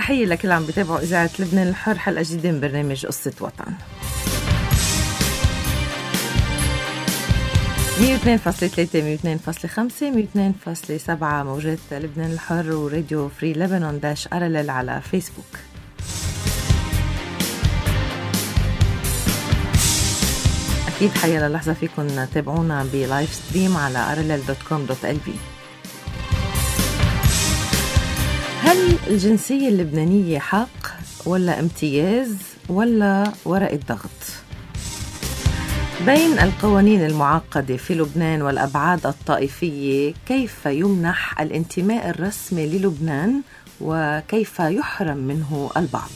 تحية لكل عم بيتابعوا إذاعة لبنان الحر، حلقة جديدة من برنامج قصة وطن. 102.3 102.5 102.7 موجات لبنان الحر وراديو فري لبنان داش أرلل على فيسبوك. أكيد حيا للحظة فيكن تابعونا بلايف ستريم على rll.com.lb. هل الجنسية اللبنانية حق ولا امتياز ولا ورقة ضغط؟ بين القوانين المعقدة في لبنان والأبعاد الطائفية، كيف يمنح الانتماء الرسمي للبنان وكيف يحرم منه البعض؟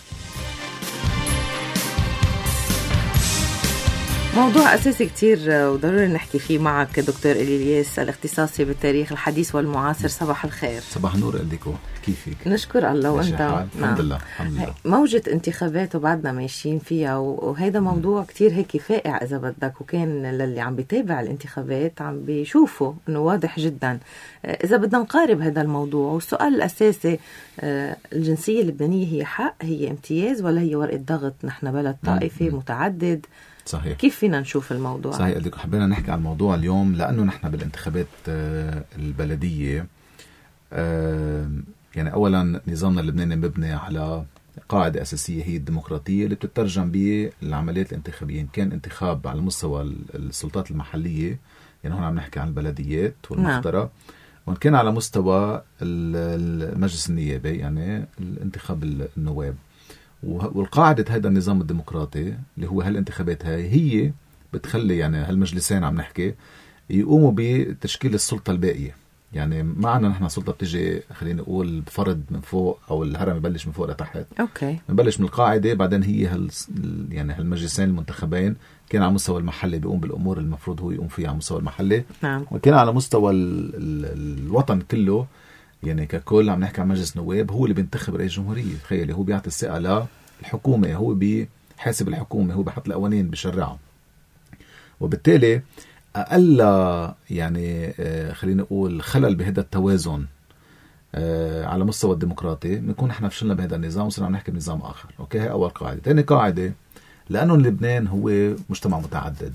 موضوع أساسي كتير وضروري نحكي فيه معك دكتور إلياس، الاختصاصي بالتاريخ الحديث والمعاصر. صباح الخير. صباح النور أديكو، كيفك؟ نشكر الله وأنت. الحمد لله الحمد لله. موجة انتخابات وبعدنا ماشيين فيها، وهذا موضوع كتير هيك فائع إذا بدك، وكان للي عم بيتابع الانتخابات عم بيشوفوا إنه واضح جدا. إذا بدنا نقارب هذا الموضوع، والسؤال الأساسي، الجنسية اللبنانية هي حق، هي امتياز، ولا هي ورقة ضغط؟ نحن بلد طائفي متعدد. صحيح. كيف فينا نشوف الموضوع؟ صحيح. حبينا نحكي عن الموضوع اليوم لأنه نحن بالانتخابات البلدية، يعني أولا نظامنا اللبناني مبني على قاعدة أساسية هي الديمقراطية اللي بتترجم بالعمليات الانتخابية، إن كان انتخاب على مستوى السلطات المحلية، يعني هون عم نحكي عن البلديات والمخترع، وإن كان على مستوى المجلس النيابي، يعني الانتخاب النواب. والقاعدة هذا النظام الديمقراطي اللي هو هالانتخابات هي بتخلي يعني هالمجلسين عم نحكي يقوموا بتشكيل السلطة الباقية. يعني معنا نحن سلطة بتجي خلينا نقول بفرض من فوق، أو الهرم يبلش من فوق لتحت. أوكي. نبلش من القاعدة، بعدين هي يعني هالمجلسين المنتخبين كان على مستوى المحلي بيقوم بالأمور المفروض هو يقوم فيها على مستوى المحلي. نعم. وكان على مستوى الوطن كله، يعني ككل عم نحكي عن مجلس نواب هو اللي بينتخب رئيس جمهورية. تخيلي، هو بيعطي الثقة للحكومة، هو بيحاسب الحكومة، هو بيحط القوانين بشرعها. وبالتالي أقل يعني خلينا نقول خلل بهذا التوازن على مستوى الديمقراطي بنكون احنا فشلنا بهذا النظام وصرنا عم نحكي بنظام آخر. أوكي، هاي أول قاعدة. ثاني قاعدة، لأنه لبنان هو مجتمع متعدد،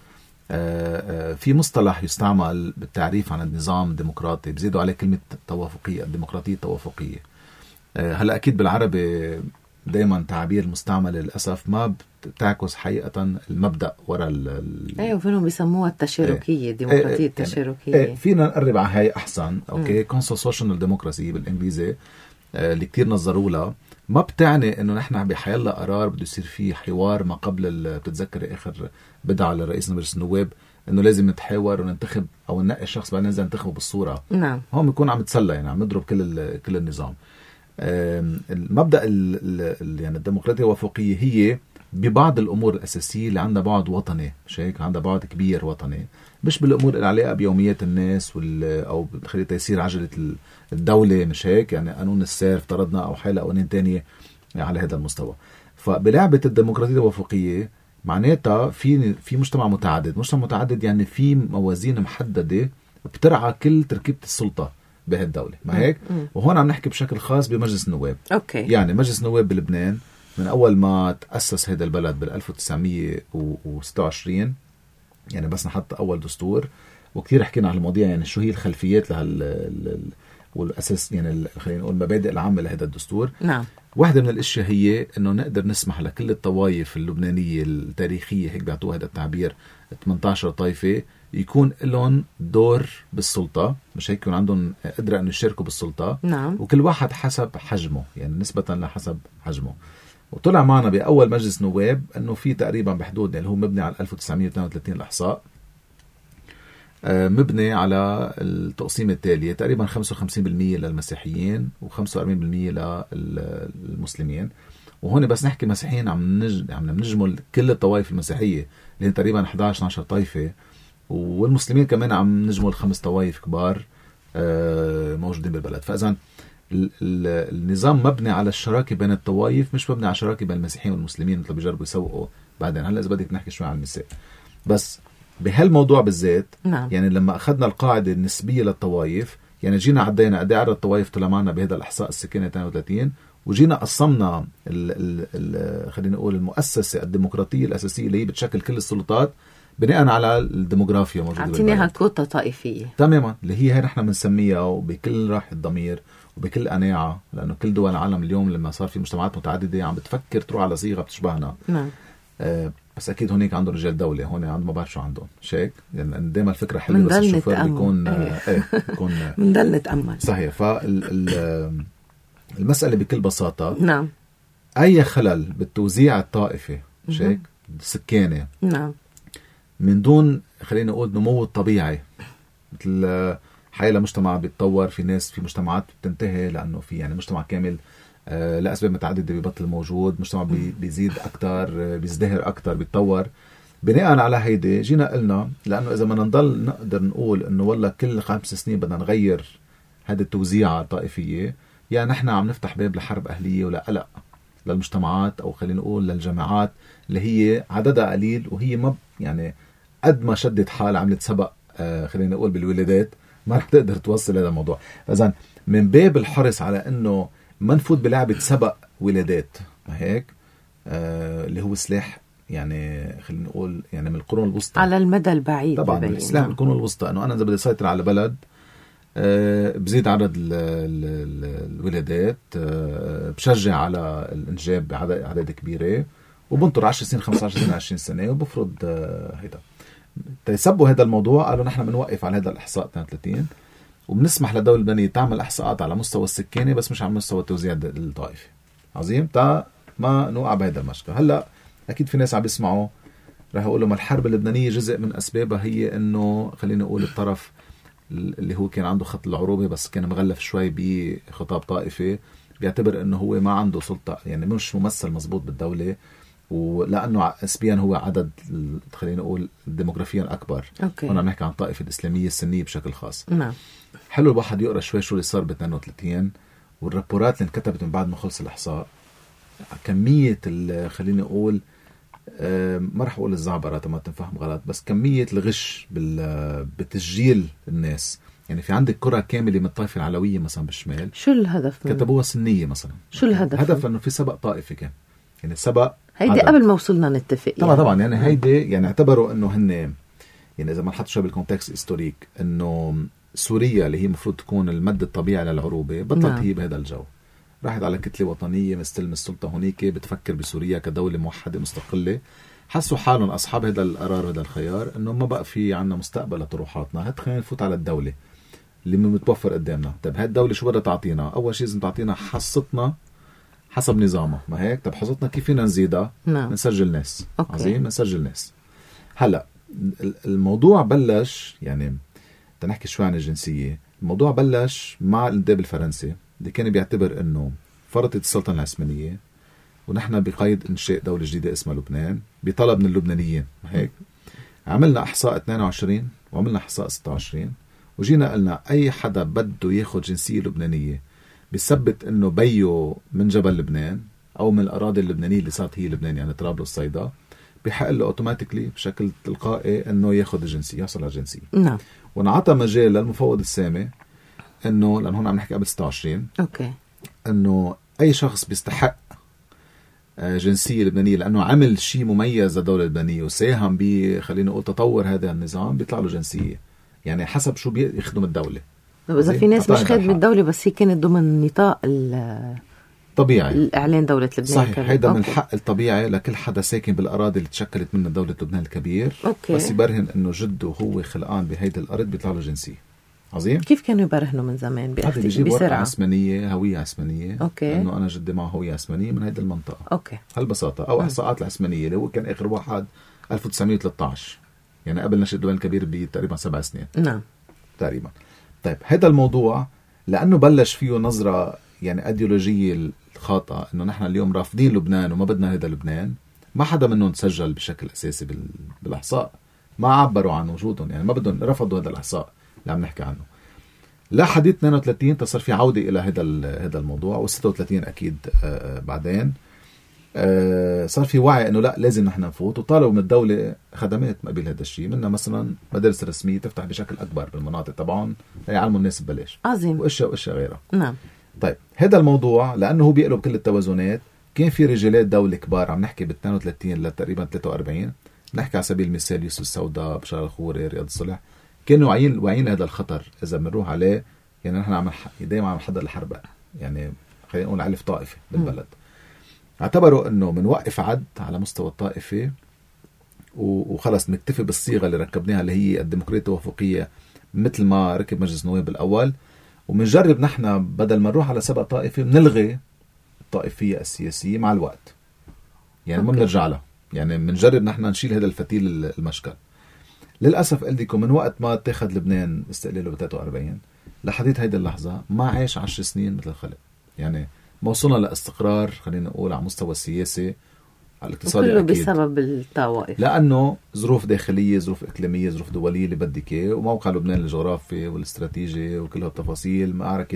في مصطلح يستعمل بالتعريف عن النظام الديمقراطي بزيدوا عليه كلمة توافقية، الديمقراطية التوافقية. هلأ أكيد بالعربي دايما تعبير المستعمل للأسف ما بتعكس حقيقة المبدأ وراء أيوة، فينهم بيسموها التشاركية، ديمقراطية التشاركية. فينا نقرب على هاي أحسن. أوكي، constitutional democracy بالإنجليزي اللي كتير نظروا لها، ما بتعني إنه نحن بحيالله قرار بده يصير فيه حوار ما قبل بتتذكر آخر بدعة لرئيس مجلس النواب إنه لازم نتحاور وننتخب أو ننقي شخص بعدين ننزل ننتخبه بالصورة. نعم. هون بيكون عم يتسلى، يعني عم يضرب كل النظام. المبدأ يعني الديمقراطية الوفاقية هي ببعض الأمور الأساسية اللي عندها بعد وطني، مش هيك؟ عندها بعد كبير وطني، مش بالأمور العلاقة بيوميات الناس أو بتخلي تيسير عجلة الدولة، مش هيك؟ يعني قانون السير افترضنا أو حالة قوانين تانية على هذا المستوى. فبلعبة الديمقراطية الوفاقية معناتها في مجتمع متعدد. مجتمع متعدد يعني في موازين محددة بترعى كل تركيبة السلطة بهالدولة، ما هيك؟ وهون عم نحكي بشكل خاص بمجلس النواب. أوكي. يعني مجلس النواب بلبنان من أول ما تأسس هذا البلد بال1926، يعني بس نحط أول دستور، وكثير حكينا عن المواضيع، يعني شو هي الخلفيات والأساس، يعني خلينا نقول المبادئ العامة لهذا الدستور. نعم. واحدة من الأشياء هي إنه نقدر نسمح لكل الطوائف اللبنانية التاريخية، هيك بيعطوها هذا التعبير، 18 طائفة، يكون لهم دور بالسلطة، مش هيك؟ يكون عندهم قدرة أن يشاركوا بالسلطة. نعم. وكل واحد حسب حجمه، يعني نسبة لحسب حجمه. وطلع معنا بأول مجلس نواب أنه في تقريبا بحدود، يعني هو مبني على 1932 الإحصاء، مبني على التقسيم التالية، تقريبا 55% للمسيحيين و45% للمسلمين. وهون بس نحكي مسيحيين عم نجمل كل الطوائف المسيحية اللي تقريبا 11-12 طائفة، والمسلمين كمان عم نجمل 5 طوائف كبار موجودين بالبلد. فإذا النظام مبني على الشراكة بين الطوائف، مش مبني على الشراكة بين المسيحيين والمسلمين مثل بيجربوا يسوقوا بعدين. هلا إذا بدك نحكي شوي عن النساء بس بهالموضوع بالذات. نعم. يعني لما أخذنا القاعدة النسبية للطوائف، يعني جينا عدينا قد ايه عدد الطوائف طلع معنا بهذا الإحصاء السكاني 32، وجينا قسمنا خلينا نقول المؤسسة الديمقراطية الأساسية اللي هي بتشكل كل السلطات بناء على الديموغرافيا موجودة أعطيناها كوتا طائفية تماما، اللي هي نحن بنسميها وبكل راحة ضمير وبكل قناعة، لأنه كل دول العالم اليوم لما صار في مجتمعات متعددة عم بتفكر تروح على صيغة بتشبهنا. نعم. بس أكيد هونيك عندهم رجال دولة، هون عندهم ما بعرف شو عندهم شيك، يعني دايما الفكرة حلوة بس الشوفير بيكون بيكون بنضل نتأمل. صحيح. المسألة بكل بساطة نعم أي خلل بالتوزيع الطائفي شيك سكاني نعم من دون خلينا نقول نمو الطبيعي، مثل حي لمجتمع بيتطور، في ناس في مجتمعات بتنتهي لأنه في يعني مجتمع كامل لأسباب متعددة بيبطل موجود، مجتمع بيزيد أكتر بيزدهر أكتر بيتطور. بناء على هيدي جينا قلنا لأنه إذا ما نضل نقدر نقول إنه والله كل 5 سنين بدنا نغير هذه التوزيعة الطائفية، يعني نحن عم نفتح باب لحرب أهلية ولا قلق للمجتمعات أو خلينا نقول للجماعات اللي هي عددها قليل وهي ما يعني قد ما شدت حال عملت سبق خلينا نقول بالولادات ما رح تقدر توصل هذا الموضوع. فإذن من باب الحرص على إنه ما نفوت بلعبة سبق ولادات، ما هيك اللي هو سلاح يعني خلينا نقول يعني من القرون الوسطى على المدى البعيد. طبعا الإسلام القرون الوسطى إنه أنا إذا بدي أسيطر على بلد بزيد عدد الولادات، بشجع على الإنجاب بعدد كبيرة وبنطر 10 سنين 15 سنة 20 سنة وبفرض هيدا. تيسبوا هذا الموضوع قالوا نحن بنوقف على هذا الإحصاء 32 وبنسمح للدولة اللبنانية تعمل إحصاءات على مستوى السكاني بس مش على مستوى التوزيع الطائفي. عظيم تا ما نوقع بهذا المشكلة. هلا أكيد في ناس عم بيسمعوا راح يقولوا ما الحرب اللبنانية جزء من أسبابها هي إنه خلينا نقول الطرف اللي هو كان عنده خط العروبة بس كان مغلف شوي بخطاب طائفي، بيعتبر إنه هو ما عنده سلطة يعني مش ممثل مزبوط بالدولة، ولأنه نسبيا هو عدد خلينا نقول ديموغرافيا أكبر. هنا نحكي عن الطائفة الإسلامية السنية بشكل خاص. نعم. حلو الواحد يقرأ شوي شو اللي صار ب 32 والرابورات اللي انكتبت من بعد ما خلص الإحصاء، كمية خلينا نقول ما رح أقول الزعبرة ما تنفهم غلط، بس كمية الغش بتسجيل الناس. يعني في عندك كرة كاملة من الطائفة العلوية مثلا بالشمال، شو الهدف؟ كتبوها سنية مثلا. شو الهدف؟ هدف لأنه في سبق طائفي كان، يعني سبق هيدي قبل ما وصلنا نتفق طبعا يعني هيدي يعني اعتبروا انه هن يعني اذا ما نحط شوي بالكونتكست هيستوريك انه سوريا اللي هي مفروض تكون المد الطبيعي للعروبة بطلت هي بهذا الجو، راحت على كتلة وطنية مستلم السلطة هونيك بتفكر بسوريا كدولة موحدة مستقلة. حسوا حالهم أصحاب هذا القرار هذا الخيار إنه ما بقى في عنا مستقبل لطروحاتنا، هات خلينا نفوت على الدولة اللي متوفر قدامنا. طب هاي الدولة شو بدها تعطينا؟ أول شيء لازم تعطينا حصتنا حسب نظامها، ما هيك؟ طب حصتنا كيف فينا نزيدها؟ نسجل ناس. عظيم، نسجل ناس. هلأ الموضوع بلش يعني تنحكي شوي عن الجنسية. الموضوع بلش مع الانتداب الفرنسي اللي كان بيعتبر انه فرضت السلطنة العثمانية ونحن بقيد انشاء دولة جديدة اسمها لبنان بطلب من اللبنانيين، هيك عملنا احصاء 22 وعملنا احصاء 26 وجينا قلنا اي حدا بده ياخد جنسية لبنانية بيثبت انه بيو من جبل لبنان او من الاراضي اللبنانية اللي صارت هي لبنان يعني طرابلس صيدا، بيحق له اوتوماتيكلي بشكل تلقائي انه ياخد الجنسية، يحصل على الجنسية. نعم. ونعطى مجال للمفوض السامي انه لان هون عم نحكي قبل 26 انه اي شخص بيستحق جنسية لبنانية لانه عمل شيء مميز للدولة اللبنانية وساهم خلينا نقول تطور هذا النظام بيطلع له جنسية، يعني حسب شو بيخدم الدولة. إذا في ناس مش خادمة الدولة بس هي كانت ضمن نطاق طبيعي الإعلان دولة لبنان. صحيح، هيدا من الحق الطبيعي لكل حدا ساكن بالأراضي اللي تشكلت منها دولة لبنان الكبير. بس يبرهن إنه جده هو خلقان بهيدا الأرض بيطلع له جنسية. عظيم. كيف كانوا يبرهنوا من زمان؟ هذا بيجيب ورقة عثمانية، هوية عثمانية، إنه أنا جدي معه هوية عثمانية من هيدا المنطقة. هالبساطة. أو إحصاءات العثمانية اللي هو كان آخر واحد 1913 يعني قبل نشأة لبنان الكبير بتقريبا 7 سنين. نعم تقريبا. طيب هذا الموضوع لأنه بلش فيه نظرة يعني أيديولوجية خاطئة إنه نحن اليوم رافضين لبنان وما بدنا هذا لبنان، ما حدا منهم تسجل بشكل أساسي بالإحصاء، ما عبروا عن وجودهم، يعني ما بدهم، رفضوا هذا الإحصاء اللي عم نحكي عنه. لا حديث 32 تصير في عودة إلى هذا الموضوع، و36 أكيد بعدين صار في وعي إنه لا لازم نحن نفوت، وطالبوا من الدولة خدمات مقابل هذا الشيء، منها مثلا مدارس رسمية تفتح بشكل أكبر بالمناطق طبعا يعلموا الناس ببلاش. عظيم. وإشياء غيرها. نعم. طيب هذا الموضوع لانه هو بيقلب كل التوازنات. كان في رجالات دولة كبار، عم نحكي بال 32 لتقريبا 43، نحكي على سبيل المثال يوسف السوداء، بشار الخوري، رياض الصلح، كانوا واعيين هذا الخطر اذا بنروح عليه. يعني نحن دائما عم نحضر الحرب، يعني خلينا نقول علف طائفي بالبلد. اعتبروا انه بنوقف عد على مستوى الطائفي وخلص نكتفي بالصيغه اللي ركبناها اللي هي الديمقراطيه التوافقيه مثل ما ركب مجلس النواب بالاول، وبنجرب نحن بدل ما نروح على سبق طائفي بنلغي الطائفية السياسية مع الوقت. يعني ما بنرجع لها، يعني بنجرب نحن نشيل هذا الفتيل المشكل. للأسف قلت لكم من وقت ما اتخذ لبنان استقلاله ب 43 لحديت هيدا اللحظة ما عاش 10 سنين مثل الخلق. يعني ما وصلنا لاستقرار خلينا نقول على مستوى السياسي، على الاقتصادي كله أكيد بسبب الطوائف، لأنه ظروف داخلية، ظروف إقليمية، ظروف دولية اللي بدك إياه، وموقع لبنان الجغرافي والاستراتيجي وكل هالتفاصيل، معركة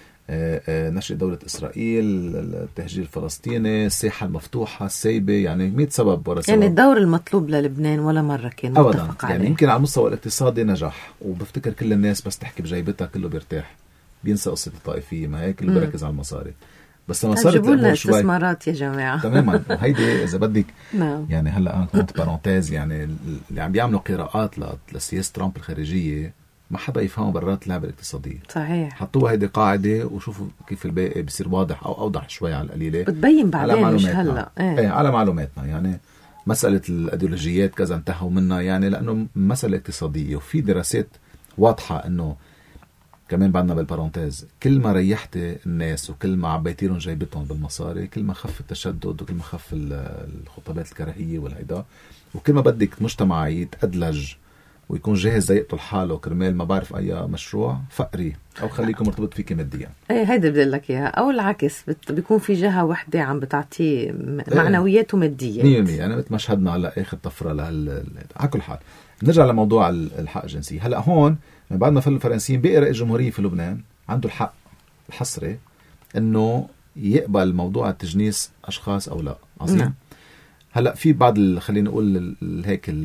نشأ دولة إسرائيل، التهجير الفلسطيني، الساحة المفتوحة، السيبة، يعني 100 سبب ورا سبب. يعني الدور المطلوب للبنان ولا مرة كان متفق عليه. يعني يمكن على المستوى الاقتصادي نجح، وبفتكر كل الناس بس تحكي بجيبتها كله بيرتاح، بينسى قصة الطائفية، ما هيك اللي بيركز على المصاري. بس لما صارت جيبوا لنا استثمارات يا جماعة. تماما. وهيدي إذا بدك يعني هلا أنا كنت بارونتيز، يعني اللي عم بيعملوا قراءات لسياسة ترامب الخارجية ما حدا يفهمه برات اللعبة الاقتصادية. صحيح. حطوها هيدي قاعدة وشوفوا كيف الباقي بيصير واضح أو أوضح شوي على القليلة. بتبين بعدين مش هلا. ايه على معلوماتنا. يعني مسألة الأيديولوجيات كذا انتهوا منها، يعني لأنه مسألة اقتصادية، وفي دراسات واضحة أنه كمان بعدنا بالبارونتيز كل ما ريحت الناس وكل ما عبيتي لهم جيبتهم بالمصاري كل ما خف التشدد وكل ما خف الخطابات الكراهية والهيدا، وكل ما بدك مجتمع يتأدلج ويكون جاهز يقتل حاله كرمال ما بعرف أي مشروع فقري أو خليكم مرتبط فيك ماديا. ايه هيدا بدي لك إياها. أو العكس بيكون في جهة واحدة عم بتعطيه معنويات وماديات 100%. يعني مثل ما شهدنا على آخر طفرة على كل حال. نرجع لموضوع الحق الجنسي. هلأ هون من بعد ما فلوا الفرنسيين بقي رئيس الجمهورية في لبنان عنده الحق الحصري إنه يقبل موضوع التجنيس أشخاص أو لا. عظيم. هلأ في بعض خلينا نقول هيك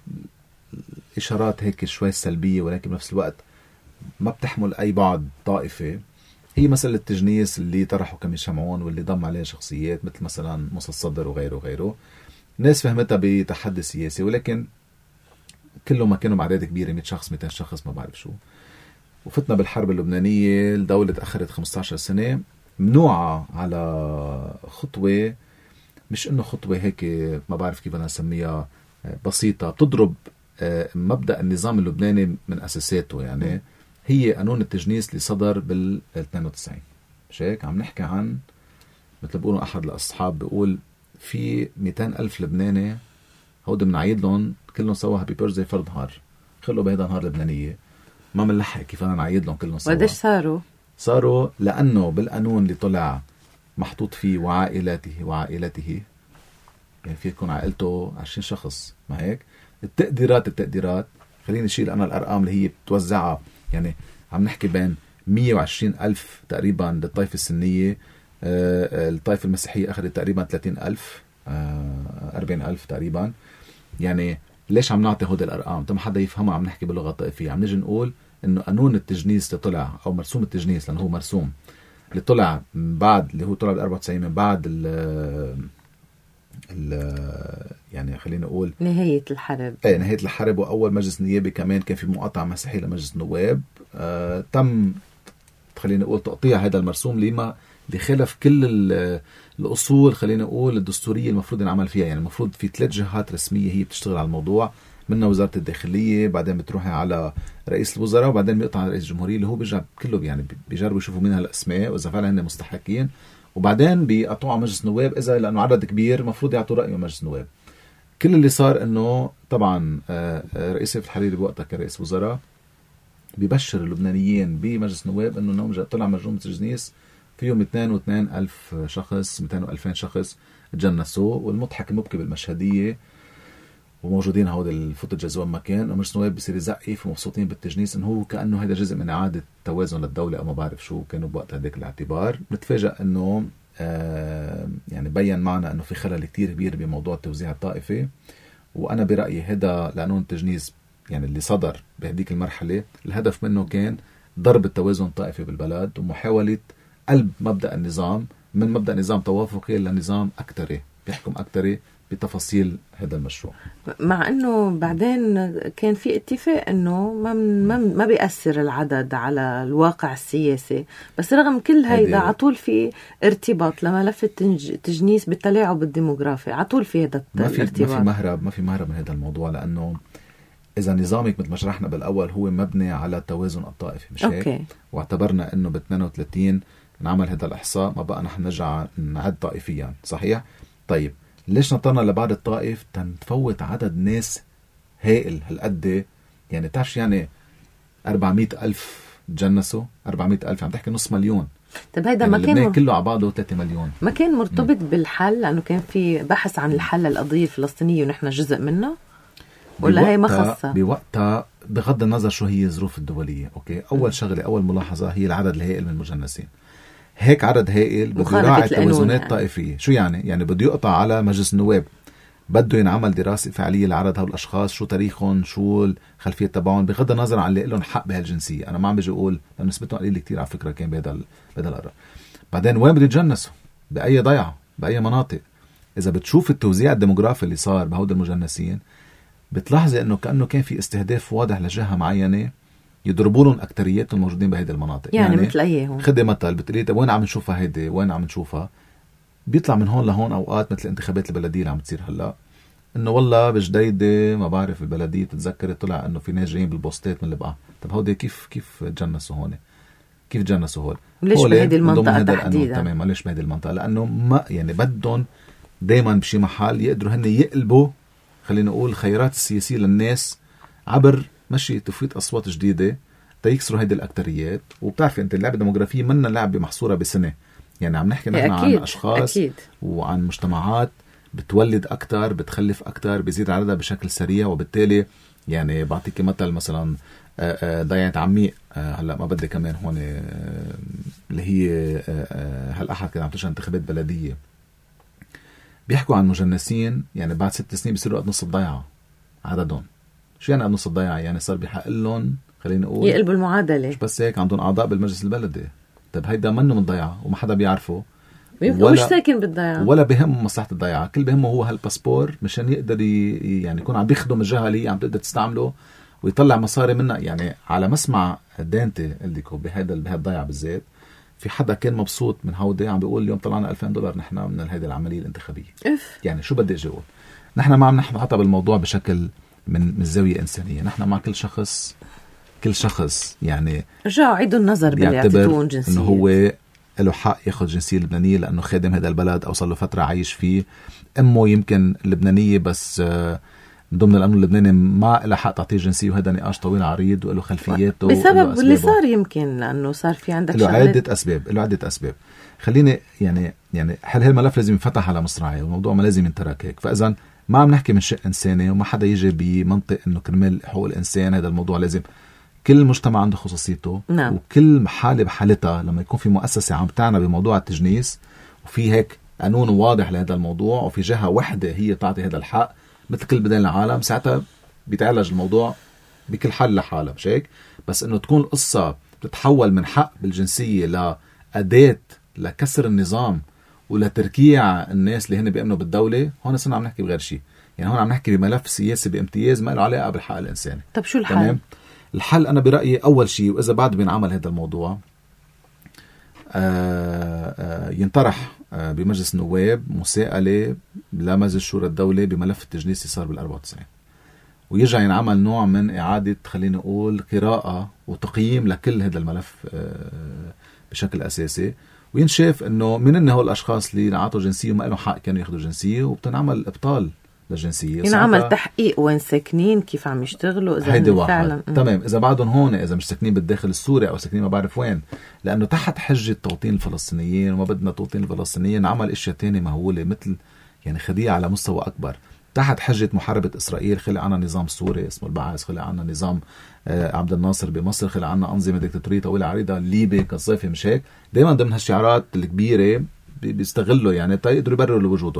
الإشارات هيك شوي سلبية، ولكن بنفس الوقت ما بتحمل أي بعد طائفة. هي مسألة التجنيس اللي طرحوا كمي شمعون واللي ضم عليه شخصيات مثل مثلا موسى الصدر وغيره. الناس فهمتها بتحدي سياسي، ولكن كله ما كانوا أعداد كبيرة، 100 شخص 200 شخص ما بعرف شو. وفتنا بالحرب اللبنانية، الدولة تأخرت 15 سنة منوعة على خطوة، مش إنه خطوة هيك ما بعرف كيف أنا أسميها بسيطة، بتضرب مبدأ النظام اللبناني من أساساته. يعني هي قانون التجنيس اللي صدر بال 92. مش هيك عم نحكي عن مثل بيقولوا أحد الأصحاب بيقول في 200,000 لبناني هود بنعيد لهم كلهم سوا هابي بيرثداي فرد نهار، خلوا بهذا نهار لبنانية ما منلحق كيف أنا نعيد لهم كلهم سوا. وقديش صاروا لأنه بالقانون اللي طلع محطوط فيه وعائلته يعني في يكون عائلته 20 شخص. ما هيك التقديرات خليني نشيل أنا الأرقام اللي هي بتوزعها، يعني عم نحكي بين 120,000 تقريبا للطائفة السنية، الطائفة المسيحية أخذت تقريبا 30,000 40,000 تقريبا. يعني ليش عم نعطي هود الأرقام؟ تم حدا يفهمها. عم نحكي باللغة الطائفية، عم نجي نقول إنه قانون التجنيس اللي طلع أو مرسوم التجنيس لأنه هو مرسوم اللي طلع من بعد اللي هو طلع بال 94 من بعد يعني خلينا نقول نهاية الحرب وأول مجلس نيابي كمان كان في مقاطعة مسيحية لمجلس النواب. تم خلينا نقول تقطيع هذا المرسوم لما خلف كل الأصول خلينا نقول الدستورية المفروض نعمل فيها. يعني المفروض في 3 جهات رسمية هي بتشتغل على الموضوع، منها وزارة الداخلية، بعدين بتروحي على رئيس الوزراء، وبعدين بيقطع على رئيس الجمهورية اللي هو بيرجع كله يعني بيجربوا يشوفوا مين هالأسماء وإذا فعلا هن مستحقين، وبعدين بيقطعوا على مجلس النواب إذا لأنه عدد كبير مفروض يعطوا رأيه مجلس النواب. كل اللي صار إنه طبعا رئيس الحريري بوقتها كرئيس وزراء بيبشر اللبنانيين بمجلس النواب إنه طلع مجرم تجنيس فيهم 202,000 شخص 200,000 شخص تجنسوا. والمضحك المبكي بالمشهدية وموجودين هود الفوتج وين ما كان مجلس النواب بيصير يزقف ومبسوطين بالتجنيس انه هو كأنه هذا جزء من إعادة توازن للدولة او ما بعرف شو كانوا بوقت هذاك الاعتبار. نتفاجأ انه يعني بين معنا انه في خلل كتير كبير بموضوع التوزيع الطائفي. وانا برأيي هذا لقانون التجنيس يعني اللي صدر بهديك المرحلة الهدف منه كان ضرب التوازن الطائفي بالبلد ومحاولة قلب مبدأ النظام، من مبدأ نظام توافقي لنظام أكتري بيحكم أكتري بتفاصيل هذا المشروع. مع انه بعدين كان في اتفاق انه ما بيأثر العدد على الواقع السياسي، بس رغم كل هيدا عطول في ارتباط لملف التجنيس بالتلاعب الديموغرافي، عطول في هذا الارتباط. ما في مهرب من هذا الموضوع، لأنه إذا نظامك مثل ما شرحنا بالأول هو مبني على التوازن الطائفي، مش هيك؟ واعتبرنا إنه ب 32 نعمل هذا الإحصاء، ما بقى نحن نرجع نعد طائفيا، صحيح؟ طيب ليش نطرنا لبعض الطائف تنفوت عدد ناس هائل هالقد؟ يعني تعرف يعني 400,000 تجنسوا، 400,000 عم تحكي نص مليون. طب هيدا يعني ما كان كله على بعضه 3 مليون. ما كان مرتبط بالحل، لأنه كان في بحث عن الحل القضية الفلسطينية ونحن جزء منه، ولا هي ما خاصة؟ بوقتها بغض النظر شو هي الظروف الدولية، أوكي، أول شغلة أول ملاحظة هي العدد الهائل من المجنسين. هيك عدد هائل بده يراعي التوازنات الطائفية. شو يعني بده يقطع على مجلس النواب، بده ينعمل دراسة فعلية لعدد هؤلاء الأشخاص، شو تاريخهم، شو الخلفية تبعهم، بغض النظر عن اللي لهم حق بهالجنسية. أنا ما عم بيجي أقول لأن نسبتهم قليلة كتير على فكرة كان بهذا القرار. بعدين وين بده يتجنسوا؟ بأي ضيعة؟ بأي مناطق؟ إذا بتشوف التوزيع الديموغرافي اللي صار بهود المجنسين بتلاحظي إنه كأنه كان في استهداف واضح لجهة معينة يضربوا لهم أكترياتهم الموجودين بهيدي المناطق. يعني مثل أيهم خدي مثل بتقولي طب وين عم نشوفها هيدي، وين عم نشوفها؟ بيطلع من هون لهون أوقات مثل الانتخابات البلدية اللي عم تصير هلا، إنه والله بجديدة ما بعرف البلدية تتذكر طلع إنه في ناس جايين بالبوستات من البقعة. طب هودي كيف تجنسوا هون؟ كيف تجنسوا هون؟ ليش بهيدي المنطقة تحديدا؟ تمام، ليش بهيدي المنطقة؟ لأنه ما يعني بدهم دايما بشي محل يقدروا هن يقلبوا، خلينا نقول، خيارات السياسية للناس عبر مشي تفويت أصوات جديدة تيكسروا هيدي الأكتريات. وبتعرفي أنت اللعبة الديموغرافية منا لعبة محصورة بسنة، يعني عم نحكي نحن عن أشخاص وعن مجتمعات بتولد أكتر، بتخلف أكتر، بيزيد عددها بشكل سريع. وبالتالي يعني بعطيك مثلا ضيعة عمي هلا ما بدي كمان هون اللي هي هالأحد كده عم تشهد انتخابات بلدية، بيحكوا عن مجنسين يعني بعد 6 سنين بيصيروا قد نص الضيعة عددهم. شو يعني قد نص الضيعة؟ يعني صار بيحق لهم خلينا نقول يقلبوا المعادلة. مش بس هيك، عندهم أعضاء بالمجلس البلدي. طب هيدا منه من ضيعة وما حدا بيعرفه ومش ساكن بالضيعة ولا بهم مصلحة الضيعة، كل بهمه هو هالباسبور مشان يقدر يعني يكون عم بيخدم الجهة اللي عم تقدر تستعمله ويطلع مصاري منها. يعني على مسمع دانتي الديكو بهالضيعة بالذات في حدا كان مبسوط من هودي عم بيقول اليوم طلعنا $2000 نحن من هيدي العملية الانتخابية. يعني شو بدي اجي اقول؟ نحن ما عم نحطها بالموضوع بشكل من زاوية إنسانية. نحن مع كل شخص يعني رجعوا عيدوا النظر بيعتبر انه هو له حق ياخذ جنسية لبنانية لأنه خادم هذا البلد أو صار له فترة عايش فيه. أمه يمكن لبنانية بس ضمن القانون اللبناني ما له حق تعطيه جنسية، وهذا نقاش طويل عريض وله خلفياته بسبب اللي صار، يمكن لأنه صار في عندك له عدة أسباب. خليني يعني حل هالملف لازم ينفتح على مصراعي، والموضوع ما لازم ينترك هيك. فإذا ما عم نحكي من شق إنساني وما حدا يجي بمنطق إنه كرمال حقوق الإنسان هذا الموضوع لازم. كل مجتمع عنده خصوصيته. نعم. وكل حالة بحالتها. لما يكون في مؤسسة عم تعنى بموضوع التجنيس وفي هيك قانون واضح لهذا الموضوع وفي جهة واحدة هي تعطي هذا الحق مثل كل بلدان العالم، ساعتها بيتعالج الموضوع بكل حال لحاله، مش هيك؟ بس انه تكون القصة بتتحول من حق بالجنسية لأداة لكسر النظام ولتركيع الناس اللي هن بيأمنوا بالدولة، هون صرنا عم نحكي بغير شيء. يعني هون عم نحكي بملف سياسي بامتياز ما له علاقة بالحق الإنساني. طب شو الحل؟ تمام؟ الحل أنا برأيي أول شيء، وإذا بعد بينعمل هذا الموضوع ينطرح بمجلس النواب مساءلة لمجلس شورى الدولة بملف التجنيس اللي صار بال94، ويرجع ينعمل نوع من إعادة خلينا نقول قراءة وتقييم لكل هذا الملف بشكل أساسي، وينشاف إنه من هول الأشخاص اللي نعطوا جنسية وما لهم حق كانوا ياخذوا جنسية، وبتنعمل إبطال للجنسية. ينعمل تحقيق وين ساكنين، كيف عم يشتغلوا، إذا هيدي فعلا تمام، إذا بعدهم هون، إذا مش ساكنين بالداخل السوري أو ساكنين ما بعرف وين، لأنه تحت حجة توطين الفلسطينيين وما بدنا توطين الفلسطينيين نعمل إشياء تانية مهولة مثل يعني خديعة على مستوى أكبر. تحت حجة محاربة إسرائيل خلق عنا نظام سوري اسمه البعث، خلق عنا نظام عبد الناصر بمصر، خلق عنا أنظمة ديكتاتورية طويلة عريضة، ليبي قذافي، مش هيك؟ دايما ضمن هالشعارات الكبيرة بيستغلوا يعني يقدروا يبرروا لوجودهم.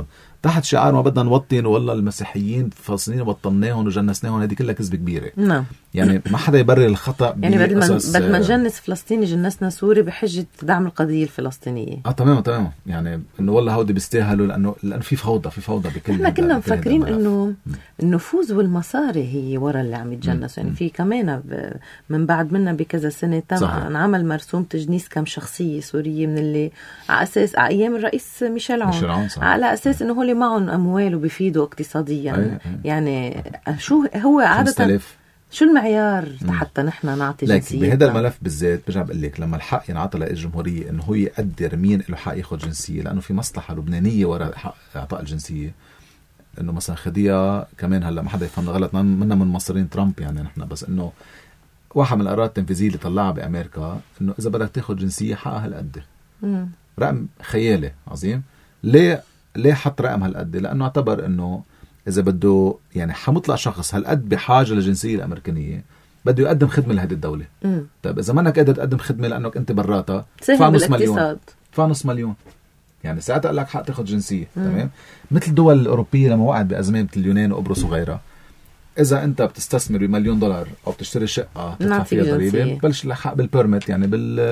تحت شعار ما بدنا نوطن والله المسيحيين فلسطينيين وطناهم وجنسناهم. هذه كلها كذبة كبيرة. نعم. يعني ما حدا يبرر الخطأ. يعني بدل ما نجنس فلسطيني جنسنا سوري بحجة دعم القضية الفلسطينية. تمام. يعني انه والله هودي بيستاهلوا لانه في فوضى بكل. احنا كنا مفكرين انه النفوذ والمصاري هي ورا اللي عم يتجنسوا. يعني في كمان من بعد منا بكذا سنة انعمل مرسوم تجنيس كم شخصية سورية من اللي على اساس ايام الرئيس ميشيل عون على اساس انه هو معهم اموال وبيفيدوا اقتصاديا. يعني شو هو عادة شو المعيار حتى نحن نعطي جنسية؟ لكن بهذا الملف بالذات برجع بقول لك لما الحق ينعطى للجمهورية انه هو يقدر مين له حق ياخذ جنسية، لانه في مصلحة لبنانية وراء حق اعطاء الجنسية. انه مثلا خديها كمان هلا ما حدا يفهم غلط منا من مصرين ترامب يعني نحن، بس انه واحد من القرارات التنفيذية اللي طلعها بامريكا انه اذا بدك تاخذ جنسية حقها هالقد. رقم خيالي عظيم. ليه حط رقم هالقد؟ لانه اعتبر انه إذا بده يعني حمطلع شخص هالقد بحاجة للجنسية الأمريكية بده يقدم خدمة لهذه الدولة. طيب إذا ما أنك قادر تقدم خدمة لأنك أنت براتها دفع نص مليون يعني ساعتها قال لك حق تاخذ جنسية. تمام. مثل الدول الأوروبية لما وقعت بأزمة مثل اليونان وقبرص وغيرها، إذا أنت بتستثمر $1,000,000 أو بتشتري شقة تدفع فيها ضريبة بلش لحق بالبيرمت يعني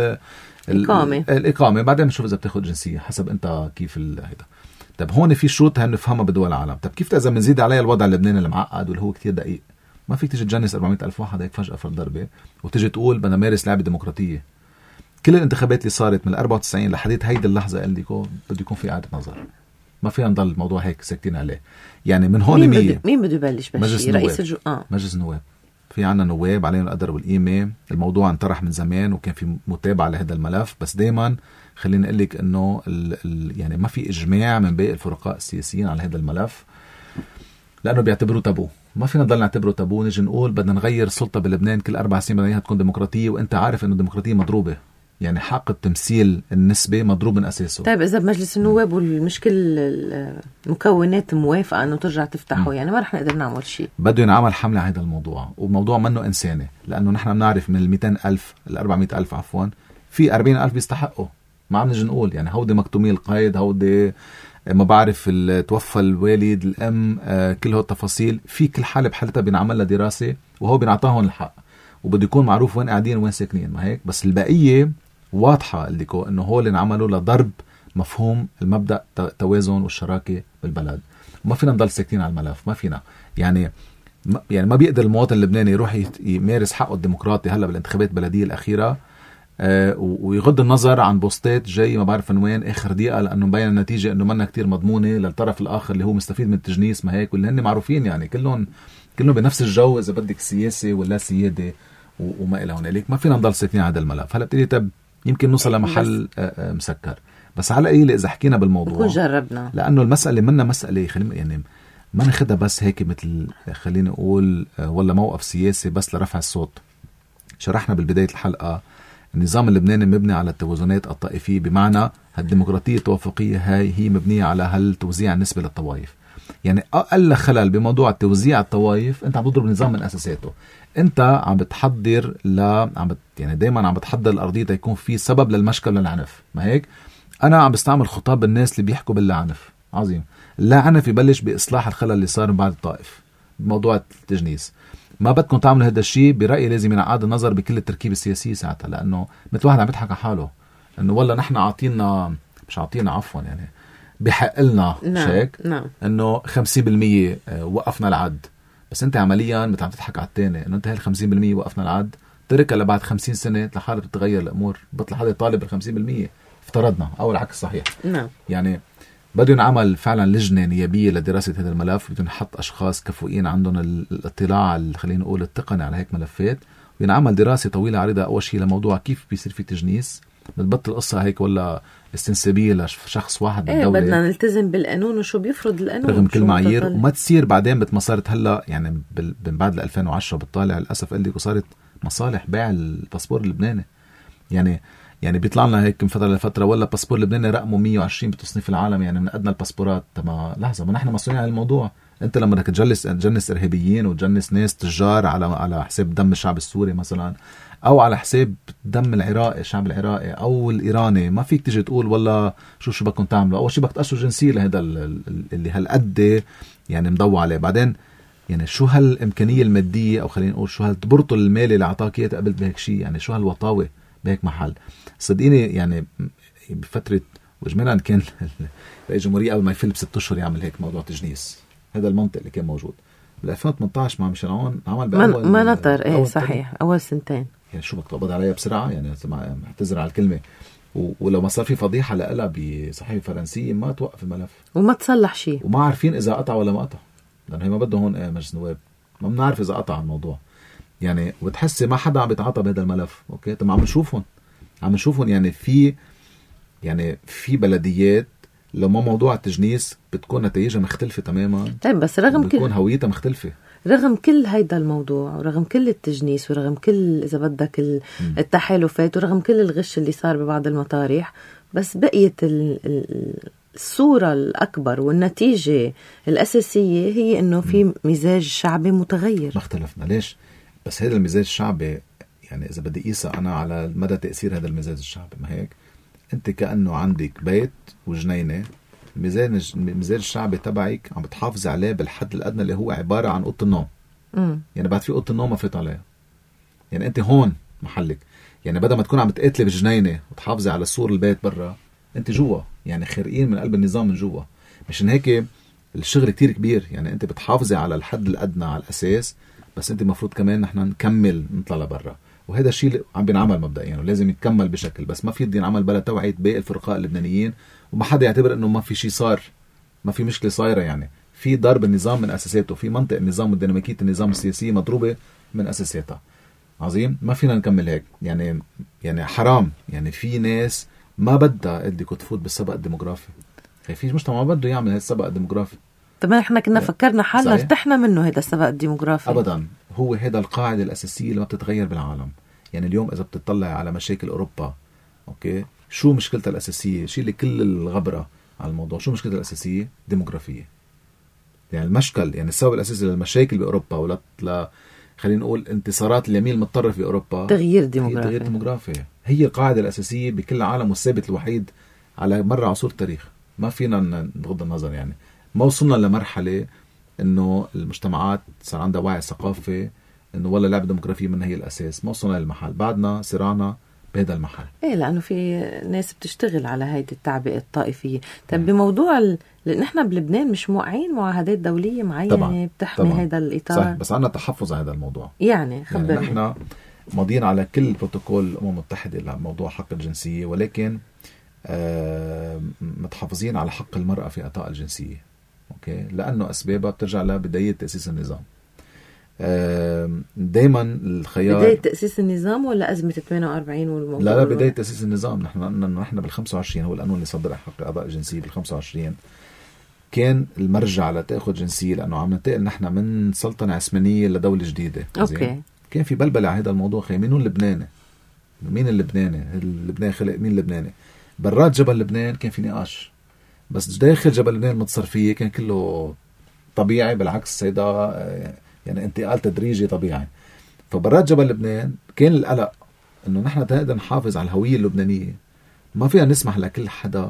الإقامة بعدين نشوف إذا بتاخذ جنسية حسب أنت كيف هيدا. طب هون في شروط نفهمها بدول العالم. طب كيف إذا بنزيد عليها الوضع اللبناني المعقد واللي هو كتير دقيق؟ ما فيك تيجي تجنس 400,000 واحد هيك فجأة في الضربة وتيجي تقول بدنا نمارس لعبة ديمقراطية. كل الانتخابات اللي صارت من 94 لحديت هيدي اللحظة قال لكم بده يكون في إعادة نظر. ما فينا نضل الموضوع هيك ساكتين عليه. يعني من هون مين بده يبلش بهالشيء؟ رئيس مجلس النواب. في عنا نواب عليهم القدر والقيمة. الموضوع انطرح من زمان وكان في متابعة لهذا الملف، بس دايما خليني أقول لك إنه يعني ما في إجماع من باقي الفرقاء السياسيين على هذا الملف لأنه بيعتبروه تابو. ما فينا نضل نعتبره تابو نيجي نقول بدنا نغير السلطة بلبنان كل 4 سنين بدنا تكون ديمقراطية، وأنت عارف إنه الديمقراطية مضروبة. يعني حق التمثيل النسبي مضروب من أساسه. طيب إذا بمجلس النواب والمشكل المكونات موافقة أنه ترجع تفتحه يعني ما رح نقدر نعمل شيء. بده ينعمل حملة على هذا الموضوع، وموضوع منه إنساني، لأنه نحن بنعرف من 200,000 400,000 عفوا في 40,000 بيستحقوا. ما عم نجي نقول يعني هودي مكتومي القيد، هودي ما بعرف توفى الوالد الأم، كل هو التفاصيل. في كل حالة بحالتها بينعمل لها دراسة وهو بينعطاهم الحق، وبده يكون معروف وين قاعدين وين ساكنين. ما هيك؟ بس البقية واضحة اللي انه هو اللي انعملوا لضرب مفهوم المبدأ توازن والشراكة بالبلد. ما فينا نضل ساكتين على الملف. ما فينا يعني ما بيقدر المواطن اللبناني يروح يمارس حقه الديمقراطي هلا بالانتخابات البلدية الأخيرة ويغض النظر عن بوستات جاي ما بعرف من وين آخر دقيقة، لأنه مبين النتيجة إنه منا كتير مضمونة للطرف الآخر اللي هو مستفيد من التجنيس. ما هيك؟ واللي هن معروفين يعني كلهم بنفس الجو إذا بدك سياسة ولا سيادة وما إلى هنالك. ما فينا نضل ساكتين على هذا الملف. هلا بتقولي طب يمكن نوصل لمحل مسكر، بس على ايه إذا حكينا بالموضوع نكون جربنا، لأنه المسألة منا مسألة خلينا يعني ما ناخدها بس هيك مثل خلينا نقول ولا موقف سياسي بس لرفع الصوت. شرحنا بالبداية الحلقة النظام اللبناني مبني على التوازنات الطائفية، بمعنى الديمقراطية التوافقية هي مبنية على هالتوزيع النسبي للطوائف. يعني أقل خلل بموضوع توزيع الطوائف أنت عم تضرب نظام من أساساته. أنت عم بتحضر يعني دايما عم بتحضر الأرضية يكون في سبب للمشكل للعنف. ما هيك؟ أنا عم بستعمل خطاب الناس اللي بيحكوا باللعنف. عظيم. اللاعنف يبلش بإصلاح الخلل اللي صار من بعد الطائف بموضوع التجنيس. ما بدكم تعملوا هذا الشيء برأيي لازم ينعاد النظر بكل التركيب السياسي ساعتها، لأنه مثل واحد عم يضحك على حاله إنه والله نحن مش عاطينا عفوا يعني بحق لنا شيك إنه 50% وقفنا العد، بس أنت عمليا مثل عم تضحك على التاني إنه أنت هال 50% وقفنا العد تركها لبعد 50 سنة لحالة بتتغير الأمور، بطل حدا يطالب ال 50% افترضنا أو العكس صحيح. يعني بده ينعمل فعلا لجنة نيابية لدراسة هذا الملف، بده نحط أشخاص كفؤين عندهم الاطلاع خلينا نقول التقني على هيك ملفات، وينعمل دراسة طويلة عريضة أول شيء لموضوع كيف بيصير في تجنيس. بتبطل القصة هيك ولا استنسابية لشخص واحد بالدولة. بدنا نلتزم بالقانون وشو بيفرض القانون رغم كل معايير، وما تصير بعدين مثل ما صارت هلا يعني من بعد 2010 بالطالع للأسف قال لك وصارت مصالح بيع الباسبور اللبناني. يعني يعني بيطلع لنا هيك من فتره لفتره ولا باسبور لبناني رقمه 120 بتصنيف العالم، يعني من ادنى الباسبورات. طب لحظه، ما نحن مسؤولين عن الموضوع. انت لما بدك تجنس ارهابيين وتجنس ناس تجار على حساب دم الشعب السوري مثلا، او على حساب دم العراقي، الشعب العراقي او الايراني، ما فيك تيجي تقول والله شو بدكم تعملوا. اول شيء بدك تقشوا جنسيه لهذا اللي هالقد يعني مضوى عليه. بعدين يعني شو هالامكانيه الماديه، او خلينا نقول شو هالتبرطل المالي اللي اعطاك اياه تقبل بهيك شيء؟ يعني شو هالوطاوه بهيك محل؟ صدقيني يعني بفتره واجمالا كان رئيس الجمهوريه قبل ما يفل ب6 اشهر يعمل هيك موضوع تجنيس، هذا المنطق اللي كان موجود. بال 2018 مع ميشيل عون عمل بأول ما نطر ايه صحيح اول سنتين. يعني شو بدك تقبض عليها بسرعه؟ يعني اعتذر على الكلمه، ولو ما صار في فضيحه لها بصحيفه فرنسيه ما توقف الملف وما تصلح شيء، وما عارفين اذا قطع ولا ما قطع، لانه هي ما بده هون مجلس نواب، ما بنعرف اذا قطع الموضوع يعني. وتحسي ما حدا عم يتعاطى بهذا الملف. اوكي طب عم نشوفهم يعني في بلديات لو ما موضوع التجنيس بتكون نتائجها مختلفة تماما. طيب بس بتكون هويتها مختلفة رغم كل هيدا الموضوع، ورغم كل التجنيس، ورغم كل إذا بدك التحالفات، ورغم كل الغش اللي صار ببعض المطارح، بس بقيت الصورة الأكبر والنتيجة الأساسية هي إنه في مزاج شعبي متغير. ما اختلفنا ليش، بس هذا المزاج الشعبي يعني إذا بدي قيسها أنا على مدى تأثير هذا المزاج الشعبي، ما هيك أنت كأنه عندك بيت وجنينة، المزاج الشعبي تبعك عم بتحافظ عليه بالحد الأدنى اللي هو عبارة عن أوضة النوم. يعني بعد في أوضة النوم ما فيت عليها، يعني أنت هون محلك، يعني بدل ما تكون عم تقاتلي بالجنينة وتحافظي على سور البيت برا، أنت جوا، يعني خارقين من قلب النظام من جوا. مشان هيك الشغل كتير كبير، يعني أنت بتحافظي على الحد الأدنى على الأساس، بس أنت مفروض كمان نحن نكمل نطلع لبرا، وهذا الشيء عم بينعمل مبدئيا يعني ولازم يتكمل بشكل، بس ما في يدين عمل بلا توعية باقي الفرقاء اللبنانيين، وما حدا يعتبر انه ما في شيء صار، ما في مشكلة صايرة. يعني في ضرب النظام من اساساته، في منطق النظام وديناميكية النظام السياسي مضروبة من اساساتها. عظيم، ما فينا نكمل هيك يعني حرام. يعني في ناس ما بدها قدك تفوت بالسبق الديموغرافي، في مجتمع ما بده يعمل هذا السبق الديموغرافي. طب احنا كنا فكرنا حالنا ارتحنا منه هذا السبق الديموغرافي. ابدا، هو هذا القاعدة الاساسية اللي ما بتتغير بالعالم. يعني اليوم اذا بتطلع على مشاكل اوروبا، اوكي شو مشكلتها الاساسية؟ شيل كل الغبرة على الموضوع، شو مشكلتها الاساسية؟ ديموغرافية. يعني المشكل، يعني السبب الاساسي للمشاكل باوروبا ولا خلينا نقول انتصارات اليمين المتطرف في اوروبا تغيير ديموغرافي. هي القاعدة الاساسية بكل العالم والثابت الوحيد على مر عصور التاريخ، ما فينا نغض النظر. يعني ما وصلنا لمرحلة انه المجتمعات صار عندها وعي ثقافي انه والله لعبة ديموغرافية من هي الاساس. ما وصلنا للمحل، بعدنا صراعنا بهذا المحل. ايه لانه في ناس بتشتغل على هيدي التعبئة الطائفية. طيب بموضوع لان احنا بلبنان مش موقعين معاهدات دولية معينة بتحمي هذا الاطار. صح، بس عنا تحفظ على هذا الموضوع. يعني خبرني. يعني نحن ماضيين على كل بروتوكول الامم المتحدة لموضوع حق الجنسية، ولكن متحفظين على حق المرأة في اعطاء الجنسية. اوكي، لانه اسبابها بترجع لبداية تأسيس النظام. دايما الخيار بداية تأسيس النظام ولا أزمة 48 والموضوع؟ لا بداية تأسيس النظام. نحن بال25 هو القانون اللي صدر حق أعضاء الجنسية بال25 كان المرجع لتأخذ جنسية، لأنه عم ننتقل نحن من سلطنة عثمانية لدولة جديدة. أوكي. كان في بلبلة على هذا الموضوع. مين اللبناني خلق مين اللبناني؟ برات جبل لبنان كان في نقاش، بس داخل جبل لبنان المتصرفية كان كله طبيعي. بالعكس سيدا يعني انتقال تدريجي طبيعي. فبرات جبل لبنان كان القلق انه نحن نقدر نحافظ على الهوية اللبنانية، ما فينا نسمح لكل حدا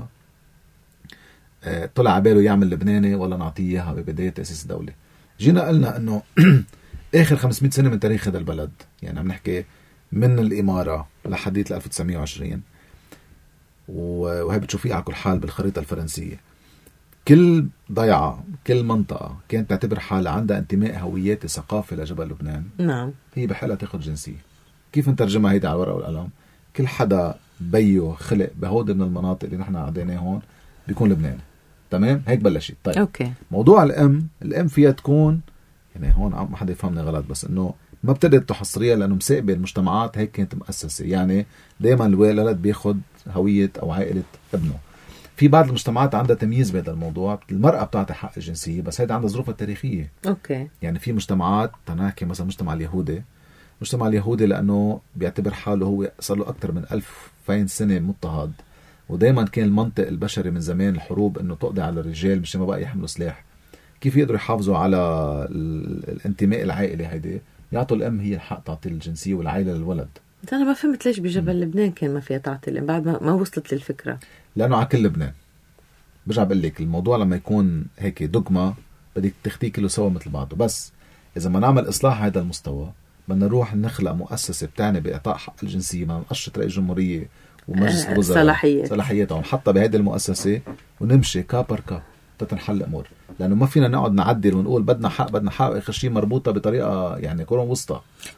طلع عباله يعمل لبناني ولا نعطيه اياها ببداية تأسيس الدولة. جينا قلنا انه اخر 500 سنة من تاريخ هذا البلد، يعني عم نحكي من الإمارة لحديث 1920، وهي بتشوفيها على كل حال بالخريطة الفرنسية، كل ضيعة كل منطقة كانت تعتبر حالها عندها انتماء هوياتي ثقافي لجبل لبنان. نعم. هي بحالها تاخد جنسية. كيف نترجمها هيدا على الورق والقلم؟ كل حدا بيو خلق بهود من المناطق اللي نحن قاعدين هون بيكون لبناني. تمام، هيك بلشت. طيب أوكي. موضوع الأم فيها تكون، يعني هون ما حدا يفهمني غلط، بس انه ما ابتدت تحصريها لانه مساقبه المجتمعات هيك كانت مؤسسه. يعني دائما الولد بياخد هويه او عائله ابنه. في بعض المجتمعات عندها تمييز بهذا الموضوع، المراه بتعطي حق الجنسيه، بس هيدا عندها ظروفها التاريخيه. اوكي. يعني في مجتمعات تنحكي مثلا المجتمع اليهودي المجتمع اليهودي لأنه بيعتبر حاله هو صار له أكثر من 2000 سنة مضطهد، ودايما كان المنطق البشري من زمان الحروب انه تقضي على الرجال مش ما بقى يحملوا سلاح. كيف يقدروا يحافظوا على الانتماء العائلي؟ هيدي يعطوا الام هي الحق تعطي الجنسيه والعائله للولد. انا ما فهمت ليش بجبل لبنان كان ما فيها تعطي الام بعد ما وصلت لي الفكره. لانه على كل لبنان برجع بقول لك الموضوع لما يكون هيك دogma بدك تاخديه كله سوا مثل بعضه. بس اذا ما نعمل اصلاح هذا المستوى بدنا نروح نخلق مؤسسه بتعني باعطاء حق الجنسيه، ما نقشط رئيس الجمهوريه ومجلس الوزراء صلاحياتهم نحطها بهذه المؤسسه ونمشي كابر كاب تتنحل الامور. لانه ما فينا نقعد نعدل ونقول بدنا حق اخر شيء مربوطه بطريقه يعني قرون وسطى.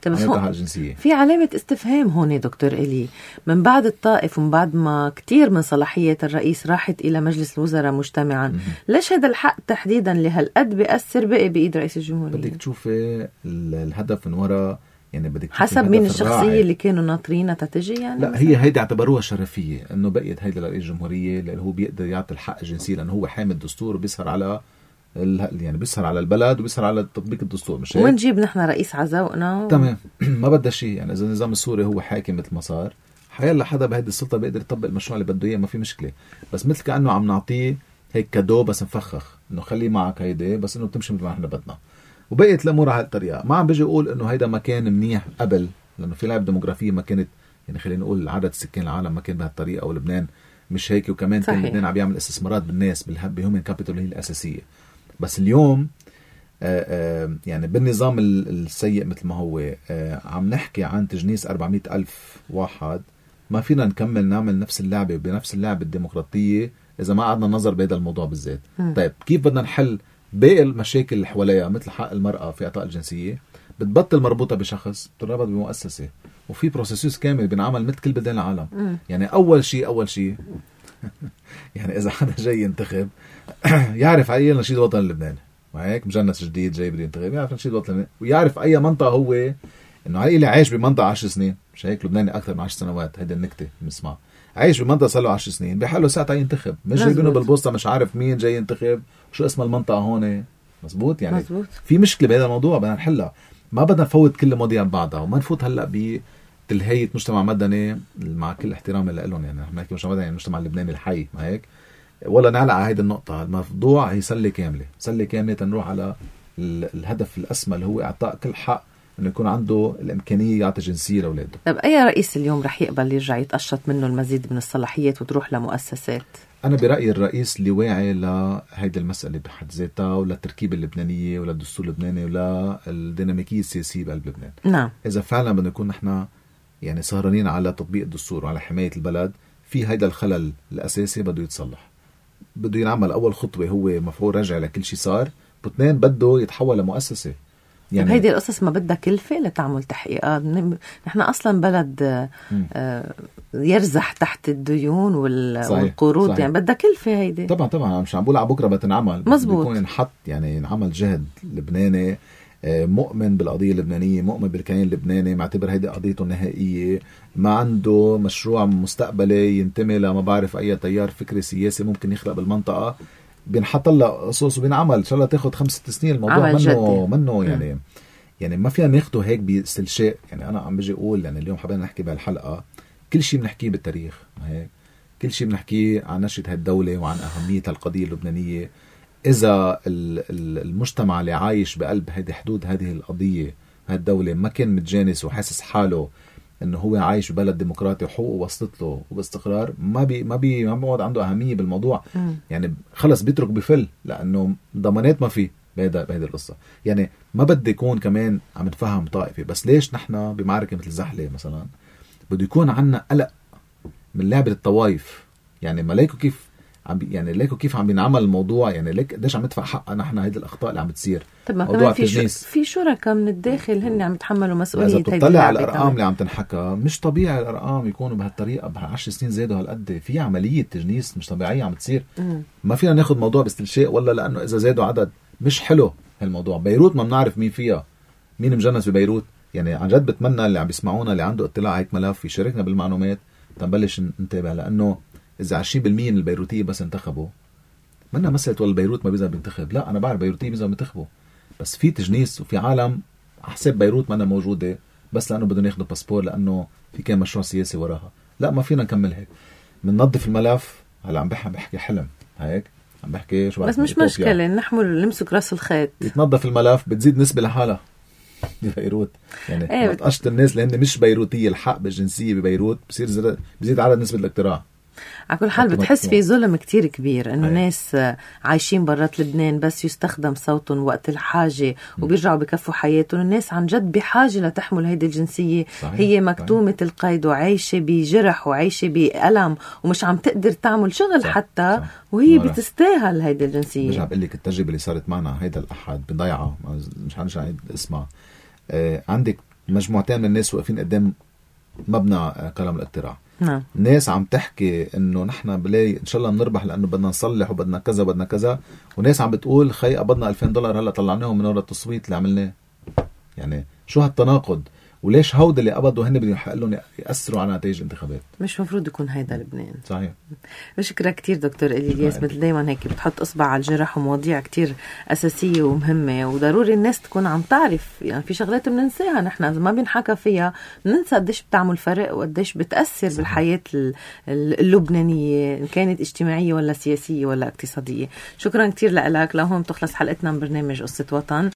في علامه استفهام هون دكتور إلي، من بعد الطائف ومن بعد ما كتير من صلاحيه الرئيس راحت الى مجلس الوزراء مجتمعا، ليش هذا الحق تحديدا اللي هالقد بيأثر بقي بايد رئيس الجمهوريه؟ بدك تشوفي الهدف من وراء، يعني بدك حسب مين الشخصيه اللي كانوا ناطرينها تتجي يعني. لا هي هيدي اعتبروها شرفيه انه بقيت هيدي لرئيس الجمهوريه اللي هو بيقدر يعطي الحق الجنسي لانه هو حامل الدستور وبيسهر على يعني بيسهر على البلد وبيسهر على تطبيق الدستور. مش هيك؟ ونجيب نحن رئيس عزوقنا تمام ما بدها شيء. يعني اذا النظام السوري هو حاكم مثل ما صار، حيلا حدا بهيدي السلطه بيقدر يطبق المشروع اللي بده اياه، ما في مشكله. بس مثل كانه عم نعطيه هيك كادو بس مفخخ انه خليه معك هيدي بس انه بتمشي مثل ما احنا بدنا. وبقيت الامور على هالطريقه. ما عم بيجي اقول انه هيدا ما كان منيح قبل، لانه في لعب ديموغرافيه ما كانت، يعني خلينا نقول عدد سكان العالم ما كان بهالطريقه، ولبنان مش هيك. وكمان صحيح. كان لبنان عم يعمل استثمارات بالناس بهيومن كابيتال هي الاساسيه. بس اليوم يعني بالنظام السيء مثل ما هو عم نحكي عن تجنيس 400,000 واحد. ما فينا نكمل نعمل نفس اللعبه بنفس اللعبه الديمقراطيه اذا ما قعدنا نظر بهذا الموضوع بالذات. طيب كيف بدنا نحل باقي المشاكل اللي حواليها مثل حق المرأة في إعطاء الجنسية؟ بتبطل مربوطة بشخص، بتربط بمؤسسة، وفي بروسيسوس كامل بنعمل مثل كل بلدان العالم. يعني أول شيء يعني إذا حدا جاي ينتخب يعرف أي نشيد وطن اللبناني، وهيك مجنس جديد جاي بده ينتخب يعرف نشيد وطن اللبناني، ويعرف أي منطقة هو إنه علي اللي عايش بمنطقة 10 سنين، مش هيك لبناني أكثر من 10 سنوات. هيدا النكتة بنسمعها. عايش بمنطقة صار له 10 سنين بحاله ساعتها ينتخب، مش جايبينه بالبوسطة مش عارف مين جاي ينتخب شو اسم المنطقة هون. مزبوط يعني مزبوط. في مشكلة بهذا الموضوع بدنا نحلها. ما بدنا نفوت كل المواضيع ببعضها وما نفوت هلا بتلهية مجتمع مدني مع كل احترام اللي لهم. يعني نحن نحكي مجتمع مدني يعني المجتمع اللبناني الحي، ما هيك ولا نعلق على هيدي النقطة. الموضوع هي سلة كاملة تنروح على الهدف الأسمى اللي هو إعطاء كل حق انه يكون عنده الامكانيه يعطي جنسيه لاولاده. طيب اي رئيس اليوم رح يقبل يرجع يتقشط منه المزيد من الصلاحيات وتروح لمؤسسات؟ انا برايي الرئيس اللي واعي لهيدي المساله بحد ذاتها وللتركيبه اللبنانيه وللدستور اللبناني وللديناميكيه السياسيه بقلب لبنان. نعم. اذا فعلا بدنا نكون نحن يعني سهرانين على تطبيق الدستور وعلى حمايه البلد، في هيدا الخلل الاساسي بده يتصلح. بده ينعمل اول خطوه هو مفعول رجع لكل شيء صار، واثنين بده يتحول لمؤسسه. يعني هيدي القصص ما بدها كلفة لتعمل تحقيقات. نحن أصلا بلد يرزح تحت الديون والقروض. صحيح. يعني بدها كلفة هيدي. طبعا مش عم بقول على بكرة بتنعمل. مزبوط. بيكون ينحط يعني ينعمل جهد لبناني مؤمن بالقضية اللبنانية، مؤمن بالكيان اللبناني، معتبر هيدي قضيته النهائية، ما عنده مشروع مستقبلي ينتمي لما بعرف أي تيار فكري سياسي ممكن يخلق بالمنطقة. بنحط له قصص وبنعمل ان شاء الله تاخد 5-6 سنين. الموضوع منه يعني ما فينا ناخده هيك باستلشاء. يعني انا عم بيجي اقول يعني اليوم حابين نحكي بهالحلقه كل شيء بنحكيه بالتاريخ، هيك كل شيء بنحكيه عن نشأة هالدوله وعن اهميه القضيه اللبنانيه. اذا المجتمع اللي عايش بقلب هذه حدود هذه القضيه هالدوله ما كان متجانس وحاسس حاله انه هو عايش ببلد ديمقراطي وحقوقه وصلت له وباستقرار، ما بيقعد عنده اهميه بالموضوع. يعني خلص بيترك بفل لانه ضمانات ما في بهذه القصه. يعني ما بدي يكون كمان عم نفهم طائفي، بس ليش نحن بمعركه مثل زحله مثلا بده يكون عنا قلق من لعبه الطوائف؟ يعني ما ليكوا كيف عم بينعمل الموضوع. يعني ليك قديش عم ندفع حقنا نحن هيدي الاخطاء اللي عم بتصير. طب ما كمان في شركاء من الداخل هن عم يتحملوا مسؤوليه. اذا بتطلع على الارقام اللي عم تنحكى مش طبيعي الارقام يكونوا بهالطريقه. ب10 سنين زادوا هالقد. في عمليه تجنيس مش طبيعيه عم تصير. ما فينا ناخذ موضوع باستلشاء ولا لانه اذا زادوا عدد مش حلو هالموضوع. بيروت ما بنعرف مين فيها، مين مجنس ببيروت. يعني عن جد بتمنى اللي عم بيسمعونا اللي عنده اطلاع هيك ملف يشاركنا بالمعلومات تنبلش ننتبه. لانه اذا 20% من البيروتيه بس انتخبوا، منا مسألة ولا بيروت ما بيزا بينتخب. لا أنا بعرف بيروتية بيزا بينتخبوا، بس في تجنيس وفي عالم حسب بيروت منا موجودة بس لأنه بدهم ياخدوا باسبور لأنه في كان مشروع سياسي وراها. لا، ما فينا نكمل هيك. بننظف الملف. هلا عم بحكي حلم هيك، عم بحكي شو بس مش مشكلة، نحمل نمسك راس الخيط. يتنظف الملف، بتزيد نسبة لحالها ببيروت. يعني بتقشط الناس لأن مش بيروتية الحق بالجنسية ببيروت، بزيد عدد نسبة الاقتراع. على كل حال بتحس في ظلم كتير كبير انه ناس عايشين برات لبنان بس يستخدم صوتهم وقت الحاجة وبيرجعوا بكفوا حياتهم. الناس عن جد بحاجة لتحمل هيدي الجنسية. صحيح. هي مكتومة صحيح. القيد وعايشة بجرح وعايشة بألم ومش عم تقدر تعمل شغل. صح. حتى صح. وهي بتستاهل هيدي الجنسية. برجع بقول لك التجربة اللي صارت معنا هيدا الأحد بضيعة، مش هنرجع اسمها. عندك مجموعتين من الناس واقفين قدام مبنى كلام الاقتراع. نعم. ناس عم تحكي انه نحن بلاي ان شاء الله بنربح لانه بدنا نصلح وبدنا كذا بدنا كذا، وناس عم بتقول خي قبضنا $2000 هلا طلعناهم من ورا التصويت اللي عملناه. يعني شو هالتناقض؟ وليش هود اللي قبضوا هن بدهم يحق لهم يأثروا على نتائج الانتخابات؟ مش مفروض يكون هيدا لبنان. صحيح. بشكرك كتير دكتور إلياس، مثل دايما هيك بتحط إصبع على الجرح ومواضيع كتير أساسية ومهمة، وضروري الناس تكون عم تعرف. يعني في شغلات بننساها نحن إذا ما بنحكى فيها، بننسى قديش بتعمل فرق وقديش بتأثر. صحيح. بالحياة اللبنانية، إن كانت اجتماعية ولا سياسية ولا اقتصادية. شكرا كتير لك. لهون تخلص حلقتنا من برنامج قصة وطن.